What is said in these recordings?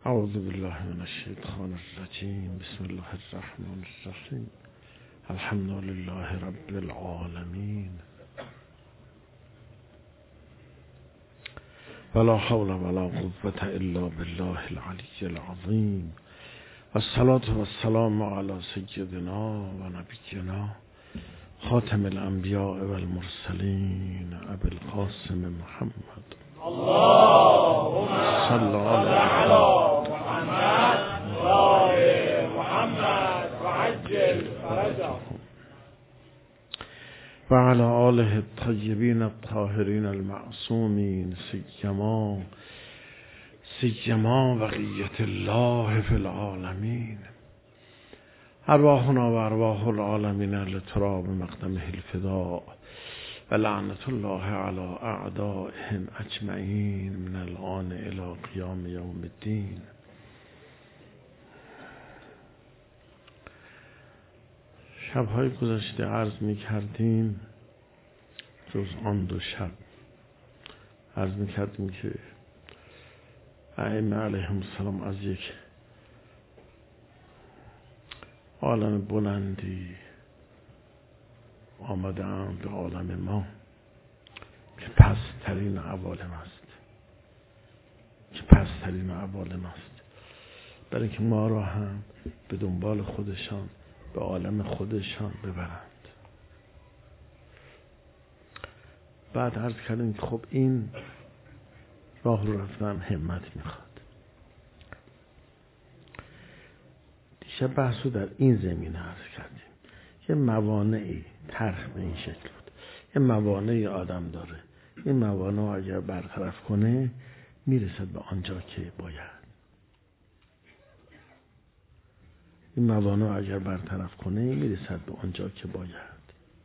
اعوذ بالله من الشیطان الرجیم. بسم الله الرحمن الرحیم. الحمد لله رب العالمین ولا حول ولا قوة الا بالله العلی العظیم. والصلاة والسلام علی سیدنا و نبینا خاتم الانبیاء والمرسلین ابی القاسم محمد اللهم صل علی محمد و آل محمد و عجل فرجهم و علی آله الطیبین الطاهرین المعصومین سیما بقیة الله فی العالمین. ارواحنا و ارواح العالمین لتراب مقدمه الفداء و لعنت الله علی اعدائهم اجمعین من الآن الی قیام یوم الدین. شب‌های گذشته عرض می کردیم، جز آن دو شب عرض می کردیم که ائمه علیهم السلام از یک عالم بلندی آمده اند به عالم ما که پست‌ترین عوالم است، برای اینکه ما را هم به دنبال خودشان به عالم خودشان ببرند. بعد عرض کردیم که خب این راه رو رفتن همت میخواد. دیشب بحث رو در این زمینه عرض کردیم. یه موانعی طرح به این شکل بود. یه موانعی آدم داره، این موانع اگر برطرف کنه میرسد به آنجا که باید. این موانع اگر برطرف کنه میرسد به آنجا که باید.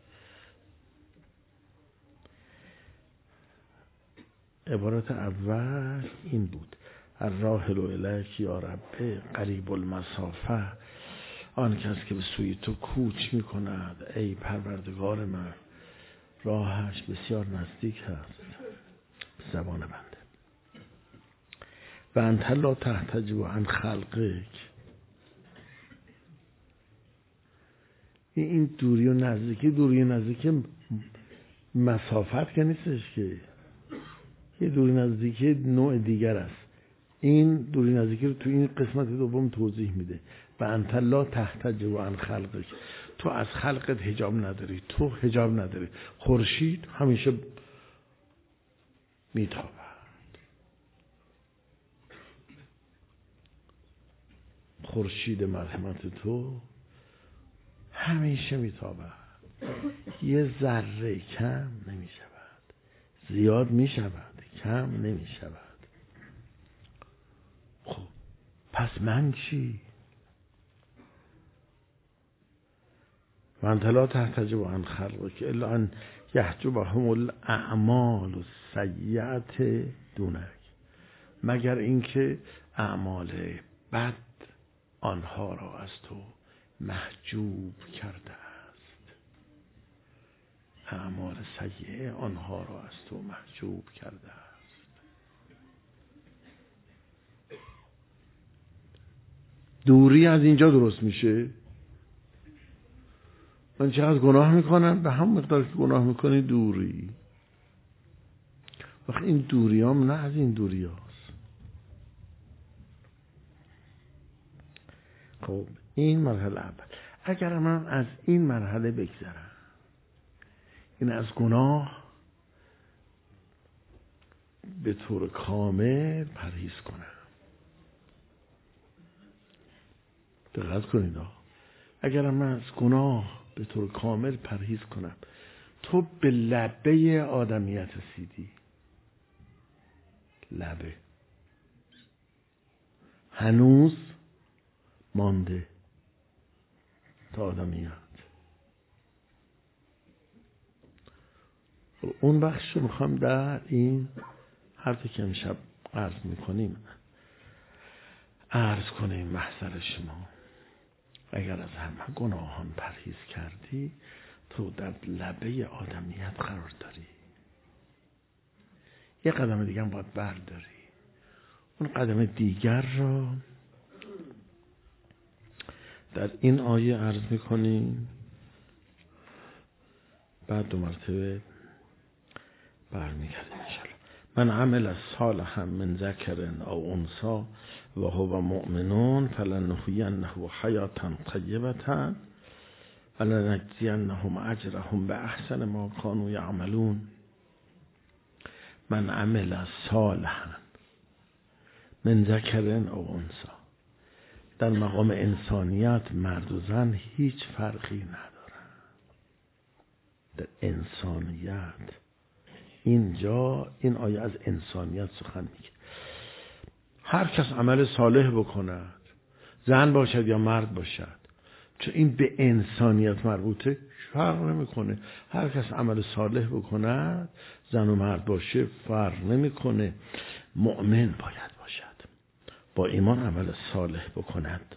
عبارت اول این بود: الراحل الیک یا رب قریب المسافه. آن کس که به سوی تو کوچ می کند ای پروردگار من، راهش بسیار نزدیک است. زبان بنده. و انت لا تحتجب عن خلقک. این دوری و نزدیکی مسافت که نیستش، که یه دوری نزدیکی نوع دیگر است. این دوری نزدیکی رو تو این قسمت دوم توضیح میده. و انت لا تحتجب عن خلقک. تو از خلقت حجاب نداری، تو حجاب نداری. خورشید همیشه میتابد. خورشید مرحمت تو همیشه میتابد. یه ذره کم نمی شود، زیاد می شود، کم نمی شود. خب پس من چی؟ و انت لا تحتجب عن خلقک الا ان یحجبهم الاعمال السیئة دونک. مگر اینکه اعمال بد آنها را از تو محجوب کرده است. اعمال سیئه آنها را از تو محجوب کرده است. دوری از اینجا درست میشه. من چقدر گناه میکنم، به هم مقدار که گناه میکنی دوری. وقت این دوریام نه از این دوری هاست. خب این مرحله اول. اگر من از این مرحله بگذرم، این از گناه به طور کامل پرهیز کنم. دقت کنید اگر من از گناه به طور کامل پرهیز کنم، تو به لبه آدمیت رسیدی. لبه هنوز مانده تا آدمیت. اون بخش رو میخوام در این حرفی که امشب عرض میکنیم عرض کنیم. محضر شما اگر از همه گناهان پرهیز کردی، تو در لبه آدمیت قرار داری. یه قدم دیگه هم باید برداری. اون قدم دیگر را در این آیه عرض میکنیم، بعد 2 مرتبه برمیگردیم انشاءالله. من عمل صالحا من ذکر او انثی و هو مؤمن فلنحیینه حیاة طیبة ولنجزینهم اجرهم باحسن ما كانوا یعملون. من عمل صالحا من ذکر او انثی، در مقام انسانیت مرد و زن هیچ فرقی ندارن. در انسانیت اینجا این آیه از انسانیت سخن میگه. هر کس عمل صالح بکند، زن باشد یا مرد باشد، چون این به انسانیت مربوطه، فرق نمیکنه. هر کس عمل صالح بکند، زن و مرد باشه، فرق نمیکنه. مؤمن باید باشد، با ایمان عمل صالح بکند.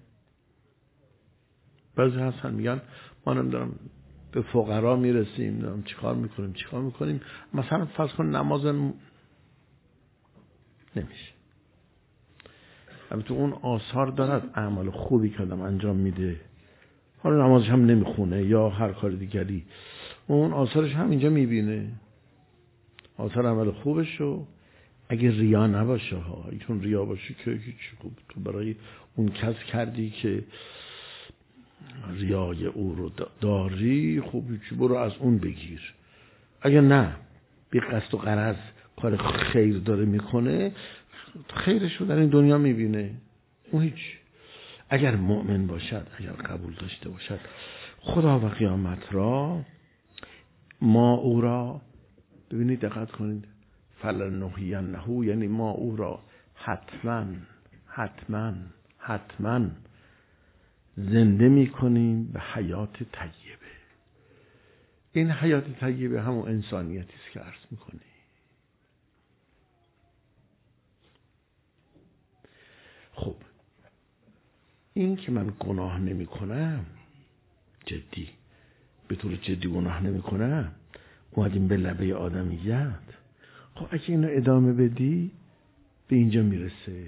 بعضی هستن میگن ما نمیدونم به فقرا میرسیم، نمیدونم چیکار میکنیم. مثلا فرض کن نماز نمیشه. البته اون آثار دارد، اعمال خوبی که آدم انجام میده، حالا نمازش هم نمیخونه یا هر کار دیگری، اون آثارش هم اینجا میبینه، آثار عمل خوبشو. اگه ریا نباشه ها، چون ریا باشه که هیچ، خوب تو برای اون کس کردی که ریای او رو داری، خوب هیچی، برو از اون بگیر. اگه نه بی قصد و غرض کار خیر داره میکنه، خیرش رو در این دنیا میبینه، اون هیچ. اگر مؤمن باشد، اگر قبول داشته باشد خدا و قیامت را، ما او را، ببینید دقت کنید، فلنحیینه، یعنی ما او را حتما زنده میکنیم به حیات طیبه. این حیات طیبه همون انسانیتی است که عرض میکنی. خب این که من گناه نمی کنم، جدی به طور جدی گناه نمی کنم، اومدیم به لبه آدمیت. خب اگه اینو ادامه بدی به اینجا میرسه.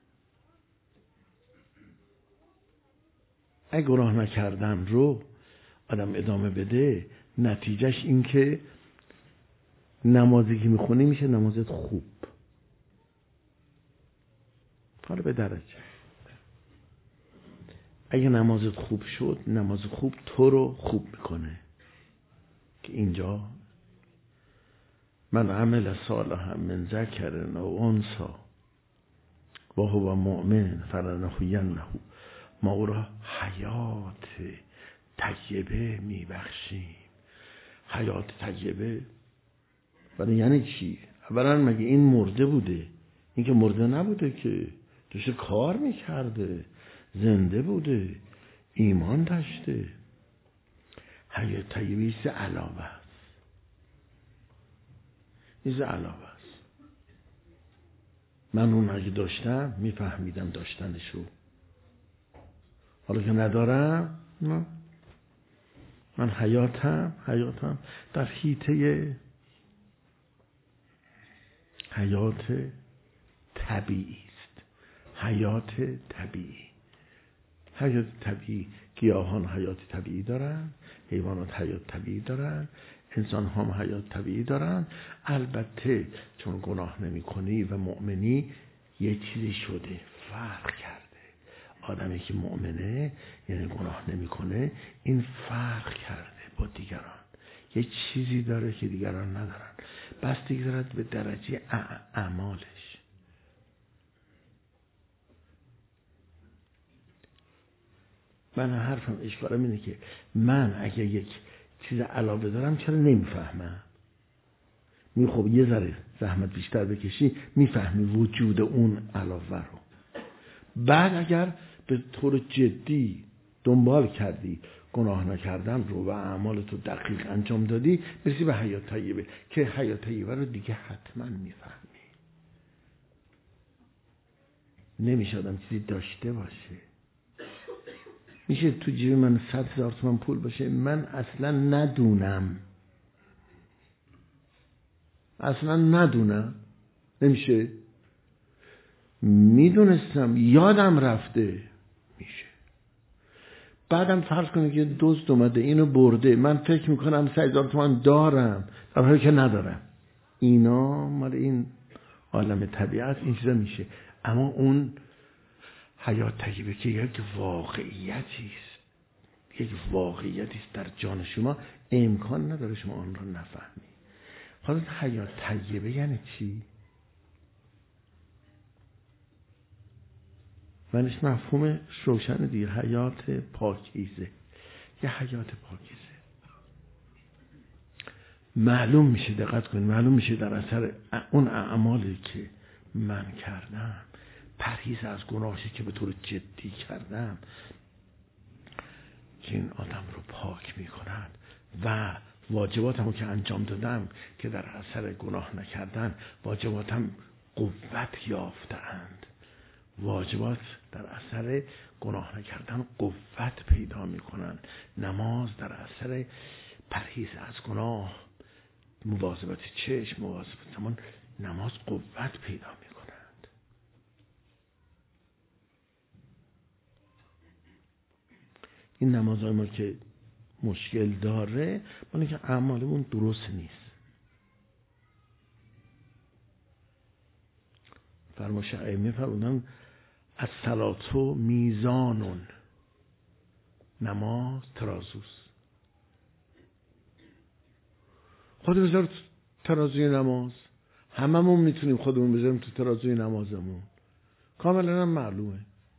اگه گناه نکردن رو آدم ادامه بده، نتیجهش این که نمازی که میخونی میشه نمازت خوب. حالا به درجه، اگه نمازت خوب شد، نماز خوب تو رو خوب میکنه. که اینجا من عمل صالحا من ذکر او انثی و هو مؤمن فلنحیینه، ما او را حیات طیبه میبخشیم. حیات طیبه ولی یعنی چی؟ اولا مگه این مرده بوده؟ این که مرده نبوده، که داشته کار میکرده، زنده بوده، ایمان داشته. حیات طیبه ایست علاوه است، ایست علاوه است. من اون اگه داشتم میفهمیدم داشتنشو، حالا که ندارم، من حیاتم در حیطه حیات طبیعی است. حیات طبیعی، گیاهان حیات طبیعی دارن، حیوانات حیات طبیعی دارن، انسان هم حیات طبیعی دارن. البته چون گناه نمی کنی و مؤمنی، یه چیزی شده، فرق کرده. آدمی که مؤمنه یعنی گناه نمی کنه، این فرق کرده با دیگران، یه چیزی داره که دیگران ندارن، بستگی دارد به درجه اعمالش. من حرفم اشکالم اینه که من اگه یک چیز علاوه دارم چرا نمیفهمم؟ خب یه ذره زحمت بیشتر بکشی میفهمی وجود اون علاوه رو. بعد اگر به طور جدی دنبال کردی، گناه نکردن رو و اعمال تو دقیق انجام دادی، برسی به حیات طیبه، که حیات طیبه رو دیگه حتما میفهمی. نمیشه آدم چیزی داشته باشه. میشه تو جیب من 100,000 تومان پول باشه، من اصلا ندونم، نمیشه. میدونستم یادم رفته میشه. بعدم فرض کنید که دزد اومده اینو برده، من فکر میکنم 3,000 تومان دارم در حالی که ندارم. اینا مال این عالم طبیعت این چیزا میشه. اما اون حیات طیبه که یک واقعیتی است، یک واقعیتی است در جان شما، امکان نداره شما آن رو نفهمی. حالا حیات طیبه یعنی چی؟ منش مفهوم روشن دیگه، حیات پاکیزه. یه حیات پاکیزه معلوم میشه، دقت کنید، معلوم میشه در اثر اون اعمالی که من کردم، پرهیز از گناهی که به طور جدی کردم، که این آدم رو پاک میکنند و واجباتمو که انجام دادم که در اثر گناه نکردن واجباتم قوت یافتند. واجبات در اثر گناه نکردن قوت پیدا میکنن. نماز در اثر پرهیز از گناه، مواظبت چشم، مواظبت زمان، نماز قوت پیدا میکنند. این نمازهای ما که مشکل داره معنی که اعمالمون درست نیست. فرمایش ائمه فرمودن الصلاة میزانون، نماز ترازوست. خود بذار ترازوی نماز، هممون میتونیم خودمون بذاریم تو ترازوی نمازمون، کاملا هم معلومه.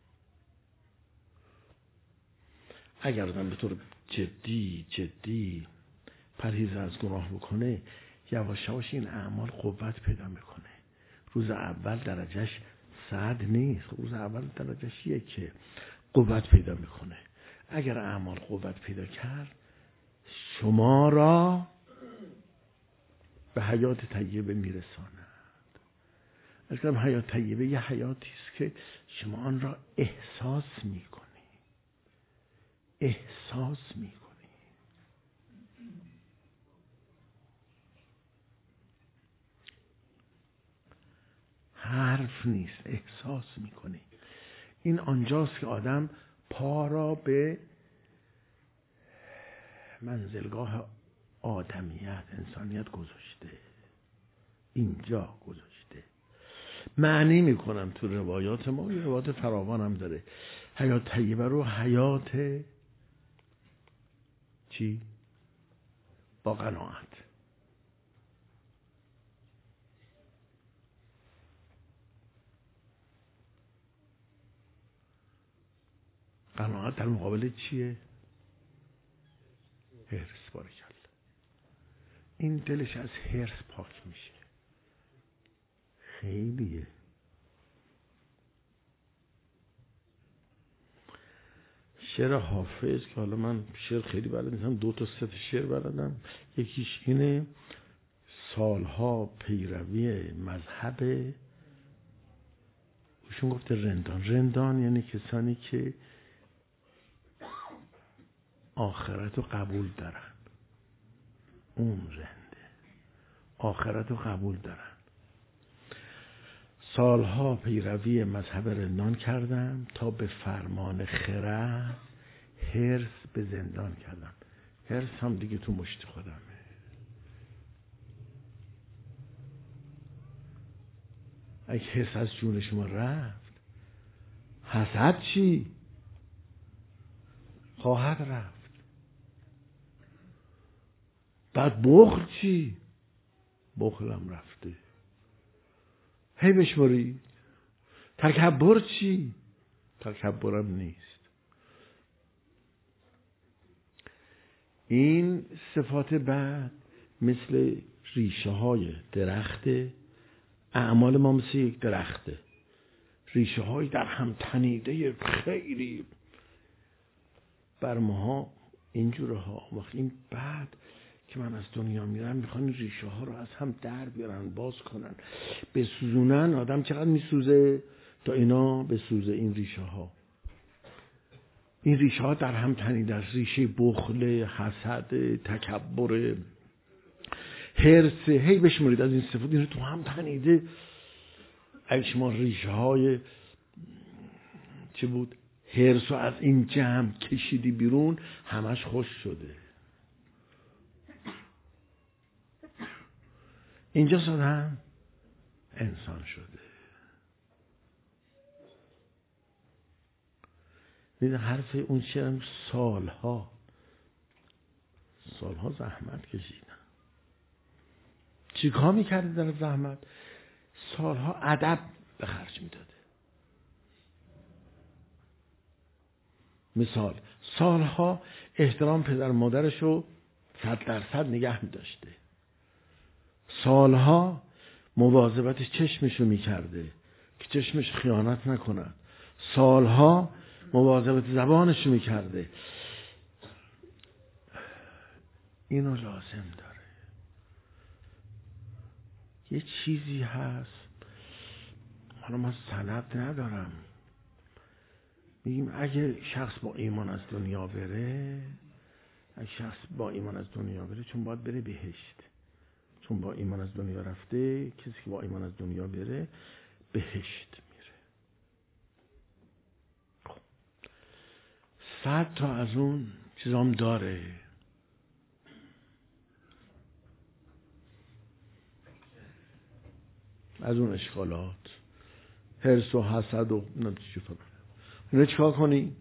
اگر آدم به طور جدی پرهیز از گناه بکنه، یواش یواش این اعمال قوت پیدا میکنه. روز اول درجهش 100 نیست، روز اول درجهش 1 که قوت پیدا میکنه. اگر اعمال قوت پیدا کرد، شما را به حیات طیبه میرساند. اگر حیات طیبه یه حیاتی است که شما آن را احساس میکنی. حرف نیست، احساس میکنی. این آنجاست که آدم پا را به منزلگاه آدمیت، انسانیت گذاشته. اینجا گذاشته. معنی میکنم تو روایات ما، روایات فراوان هم داره. حیات طیبه رو حیات چی؟ با قناعت. قناعت در مقابل چیه؟ حرص. بارکالله. این دلش از حرص پاک میشه. خیلیه. شعر حافظ که حالا من شعر خیلی بلد نیستم، 2 تا 3 تا شعر بلدم. یکیش اینه: سالها پیروی مذهب، ایشون گفته رندان یعنی کسانی که آخرت رو قبول دارن. اون رنده، آخرت رو قبول دارن. سالها پیروی مذهب رندان کردم، تا به فرمان خرد حرص به زندان کردم. حرص هم دیگه تو مشت خودمه. اگه حرص از جون شما رفت، حسد چی؟ خواهد رفت. بعد بخل چی؟ بخلم رفته. هی بشماری. تکبر چی؟ تکبرم نیست. این صفات بعد مثل ریشه های درخته. اعمال ما مثل یک درخته، ریشه های در هم تنیده خیلی بر ماها اینجوره ها. وقتی این بعد که من از دنیا میرم میخوان این ریشه ها رو از هم در بیارن، باز کنن، بسوزونن. آدم چقدر میسوزه تا اینا بسوزه. این ریشه ها، این ریشه ها در هم تنیده است. ریشه بخل، حسد، تکبر، حرص. هی بشمارید از این صفات، این رو تو هم تنیده. اگه شما ریشه های چی بود حرص رو از این جمع کشیدی بیرون، همش خوش شده. اینجا هم انسان شده. میده حرف اون شعرم سالها زحمت کشیدن. چی کار میکرده در زحمت؟ سالها ادب به خرج میداده. مثال سالها احترام پدر مادرش رو 100% نگه میداشته. سالها مواظبت چشمش رو میکرده که چشمش خیانت نکند. سالها مواظبت زبانش رو میکرده. اینو لازم داره. یه چیزی هست، حالا من سند ندارم، میگیم اگه شخص با ایمان از دنیا بره، چون باید بره بهشت، چون با ایمان از دنیا رفته، کسی که با ایمان از دنیا بره بهشت میره. 100 تا از اون چیزام داره. از اون اشکالات، حرص و حسد و اینا چیکار کنی؟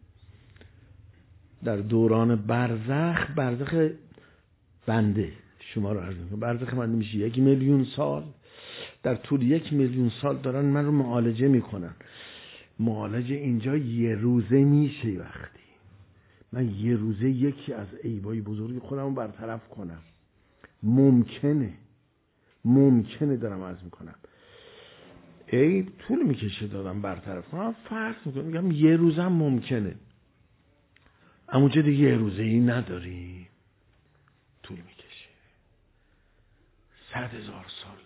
در دوران برزخ بنده شما رو عرض میکنم، برزخ بنده میشه 1,000,000 سال. در طول 1,000,000 سال دارن من رو معالجه میکنن. معالجه اینجا یه روزه میشه. وقتی من یه روزه یکی از عیبای بزرگ خودم رو برطرف کنم، ممکنه دارم عرض میکنم، عیب طول میکشه دادم برطرف کنم، فرض میکنم میگم یه روزم ممکنه، اموجه دیگه یه روزه ای نداری، طول میکشه. 100,000 سال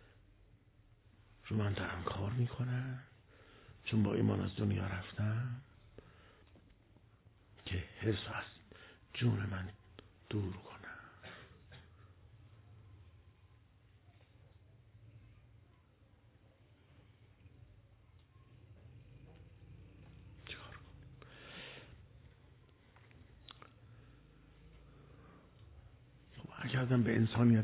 رو من دارم کار میکنم، چون با ایمان از دنیا رفتم که حرص از جون من دور کنم. اگر به انسانیت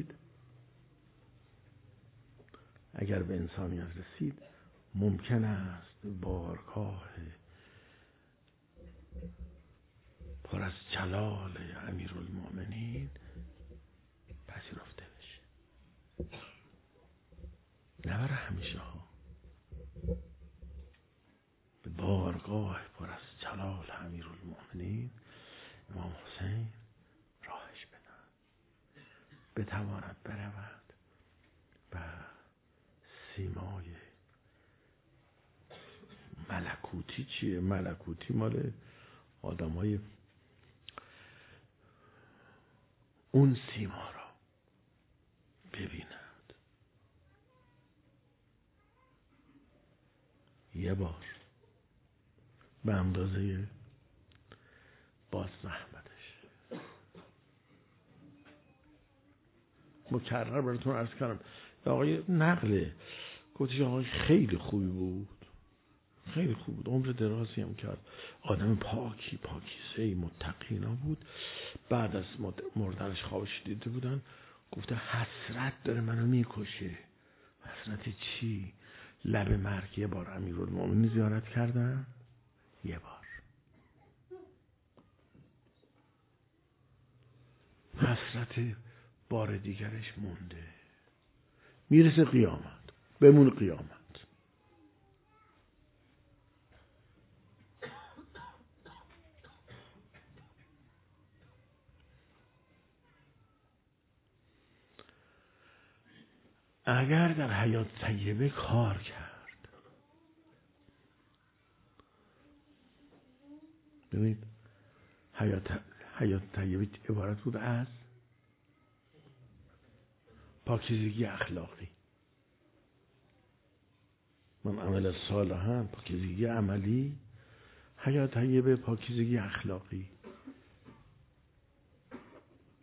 رسید، ممکن است بارگاه پر از جلال امیرالمومنین پذیرفته بشه. نه برای همیشه ها. به بارگاه پر از جلال امیرالمومنین امام حسین راهش بدن، بتواند برود و سیمای ملکوتی چیه؟ ملکوتی مال آدمای اون سیما را ببیند. یه بار به اندازه باز زحمتش. مکرر براتون عرض کردم آقای نقله گفتش آقای خیلی خوبی بود، عمر درازی هم کرد، آدم پاکیزه‌ای متقینا بود. بعد از مردنش خوابش دیده بودن، گفته حسرت داره منو میکشه. حسرت چی؟ لب مرگ. یه بار امیرالمومنین زیارت کردن، یه بار. حسرت بار دیگرش مونده. میرسه قیامت، بمون قیامت. اگر در حیات طیبه کار کرد، ببینید حیات طیبه عبارت بود از پاکیزگی اخلاقی. من عمل صالحم، پاکیزگی عملی. حیات طیبه پاکیزگی اخلاقی.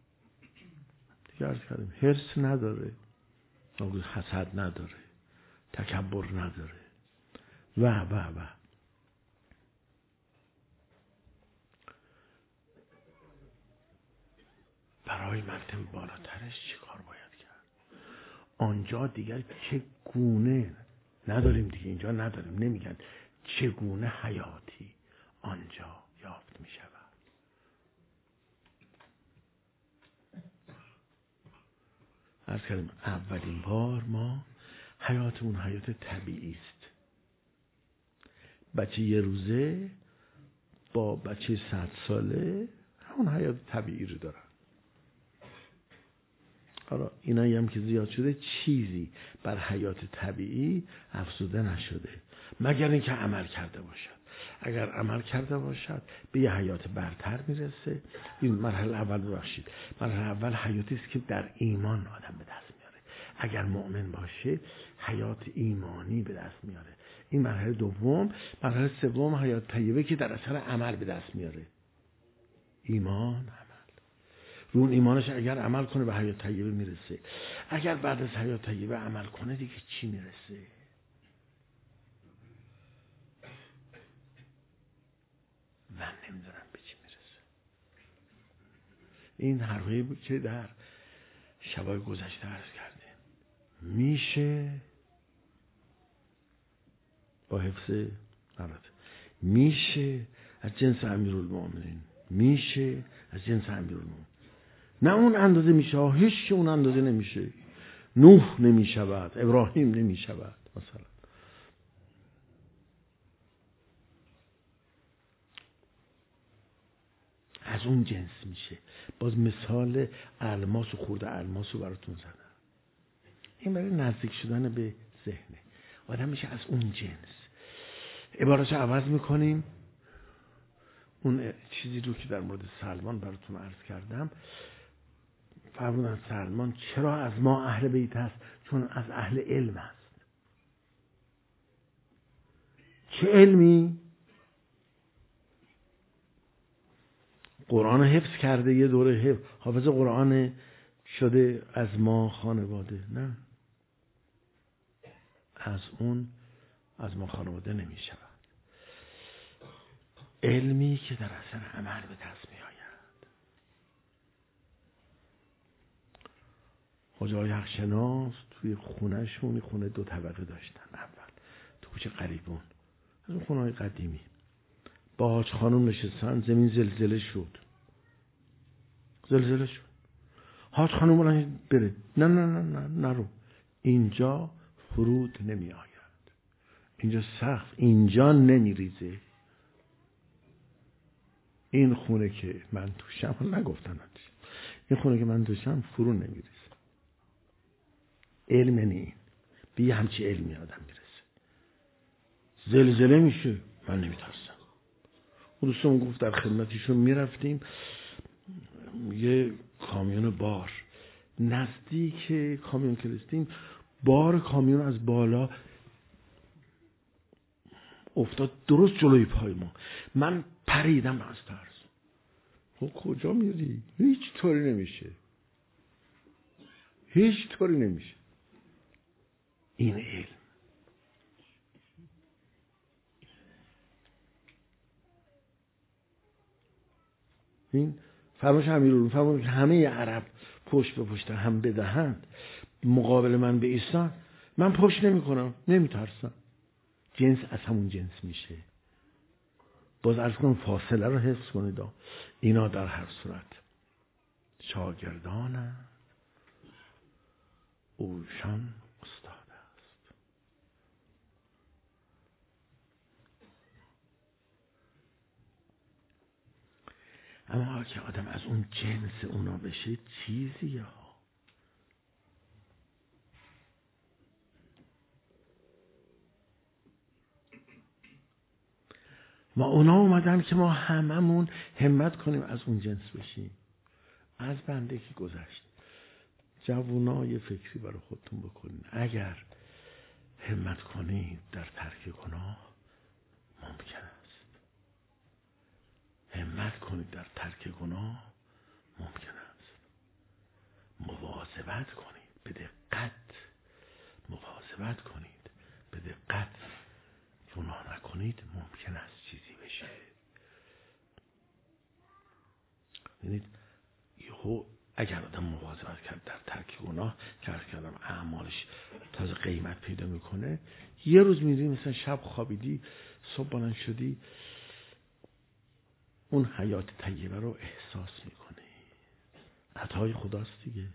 دیگه عرض کردیم حرص نداره، حسد نداره، تکبر نداره و برای مرتبه بالاترش چی کار باید کرد؟ آنجا دیگر چگونه نداریم دیگه، اینجا نداریم، نمیگن چگونه حیاتی آنجا یافت می شود. عرض کردیم اولین بار ما حیاتمون حیات طبیعی است. بچه یه روزه با بچه 100 ساله همون حیات طبیعی رو دارن. حالا اینایی هم که زیاد شده چیزی بر حیات طبیعی افزوده نشده مگر اینکه عمل کرده باشد. اگر عمل کرده باشد به یه حیات برتر میرسه. این مرحله اول ببخشید، مرحله اول حیاتی است که در ایمان آدم به دست میاره. اگر مؤمن باشه حیات ایمانی به دست میاره. این مرحله دوم. مرحله سوم حیات طیبه که در اثر عمل به دست میاره. ایمان، عمل. رو ایمانش اگر عمل کنه به حیات طیبه میرسه. اگر بعد از حیات طیبه عمل کنه دیگه چی میرسه؟ من نمیدونم به چی میرسه. این حرفی بود که در شبای گذشته عرض کردیم. میشه با حفظ البته میشه از جنس امیرالمومنین، میشه از جنس امیرالمومنین. نه اون اندازه میشه، هیچ اون اندازه نمیشه. نوح نمیشود، ابراهیم نمیشود مثلا. از اون جنس میشه. باز مثال الماس و خورده الماس رو براتون زدم. این برای نزدیک شدن به ذهنه. آدم میشه از اون جنس. عبارتش عوض میکنیم. اون چیزی رو که در مورد سلمان براتون عرض کردم، فرمودن سلمان چرا از ما اهل بیت است؟ چون از اهل علم است. چه علمی؟ قرآن حفظ کرده، یه دوره حافظ قرآن شده، از ما خانواده. نه، از ما خانواده نمی شود. علمی که در اثر عمل به دست می آید. حاجی حقشناس توی خونهشون، خونه 2 طبقه داشتن اول تو کوچه قریبون، از اون خونه های قدیمی. با حاج خانم نشستن، زمین زلزله شد. حاج خانم را بره، نه نرو، اینجا فرود نمی آید، اینجا سقف اینجا نمی ریزه. این خونه که من توشم، نگفتن این خونه که من توشم فرو نمی ریزه. علم نی، به یه همچی علمی آدم میرسه. زلزله میشه، من نمیترسم. اون دوستم گفت در خدمتیشون میرفتیم، یه کامیون بار، نزدیک کامیون که رسیدیم بار کامیون از بالا افتاد درست جلوی پای ما. من پریدم از ترس. کجا میری؟ هیچ طوری نمیشه. این علم. این فرمایش امیرالمومنین فرمود که همه عرب پشت به پشت هم بدهند مقابل من به ایستان، من پشت نمی کنم، نمیترسم. جنس از همون جنس میشه. باز عرض کنم فاصله رو حفظ کنید. اینا در هر صورت شاگردانند، اوشان استاد است. اما که آدم از اون جنس اونا بشه چیزی ها. ما اونا اومدن که ما هممون همت کنیم از اون جنس بشیم. از بنده که گذشت. جوونا یه فکری برای خودتون بکنین. اگر همت کنید در ترک گناه ممکن است. همت کنید در ترک گناه ممکن است. مواظبت کنید، به دقت مواظبت کنید کنید ممکن است چیزی بشه. ببینید اگر آدم مواظبت کرد در ترک گناه، کردم اعمالش تازه قیمت پیدا میکنه. یه روز میری مثلا شب خوابیدی، صبح بلند شدی، اون حیات طیبه رو احساس میکنی. عطای خداست دیگه،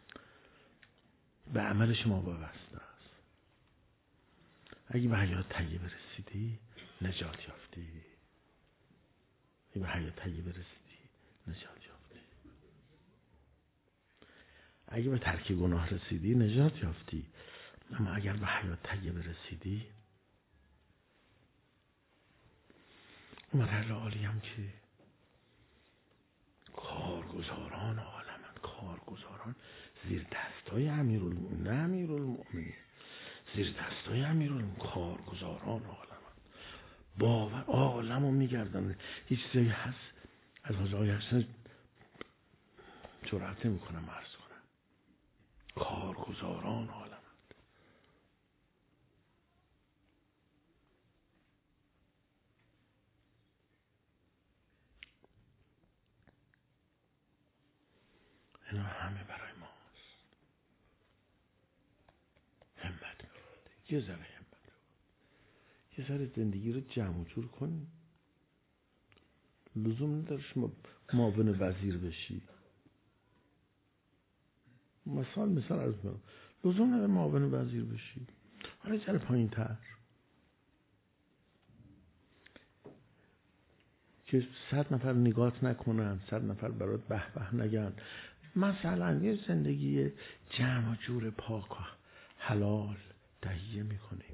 به عمل شما وابسته است. اگه به حیات طیبه رسیدی نجات یافتی. اگه به حیات طیبه رسیدی نجات یافتی. اگه به ترک گناه رسیدی نجات یافتی. اما اگر به حیات طیبه رسیدی، مرحله عالی هم که کارگزاران عالمن، کارگزاران زیر دستای امیرالمؤمنین، زیر دستای امیرالمؤمنین، کارگزاران عالمن. باور عالمو میگردن. هیچ چیزی هست از حاجی حسن جرأت نمیکنم عرض کنم. کارگزاران عالمن. اینا همه برای ماست. همت ببرید، یه ذره همت ببرید، یه ذره زندگی رو جمع و جور کن. لزوم نداره شما معاون وزیر بشی. مثال عرض کنم، لزوم نداره معاون وزیر بشی. حالا یه ذره پایین تر که 100 نفر نگات نکنن، 100 نفر برات به به نگن. مثلا یه زندگی جمع و جور پاک و حلال تهیه میکنی.